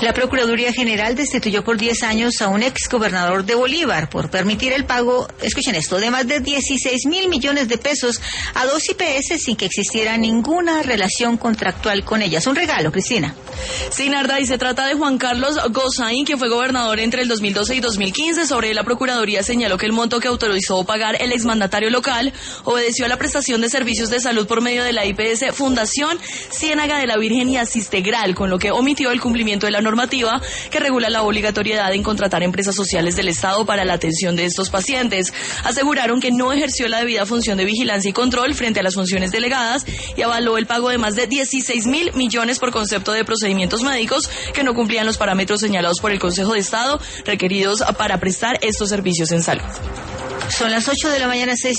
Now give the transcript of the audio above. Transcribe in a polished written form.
La Procuraduría General destituyó por 10 años a un exgobernador de Bolívar por permitir el pago, escuchen esto, de más de 16.000 millones de pesos a 2 IPS sin que existiera ninguna relación contractual con ellas. Un regalo, Cristina. Sí, Narda, y se trata de Juan Carlos Gozaín, que fue gobernador entre el 2012 y 2015. Sobre la Procuraduría señaló que el monto que autorizó pagar el exmandatario local obedeció a la prestación de servicios de salud por medio de la IPS Fundación Ciénaga de la Virgen y Asistegral, con lo que omitió el cumplimiento de la normativa que regula la obligatoriedad en contratar empresas sociales del Estado para la atención de estos pacientes. Aseguraron que no ejerció la debida función de vigilancia y control frente a las funciones delegadas y avaló el pago de más de 16.000 millones por concepto de procedimientos médicos que no cumplían los parámetros señalados por el Consejo de Estado requeridos para prestar estos servicios en salud. Son las 8 de la mañana, 6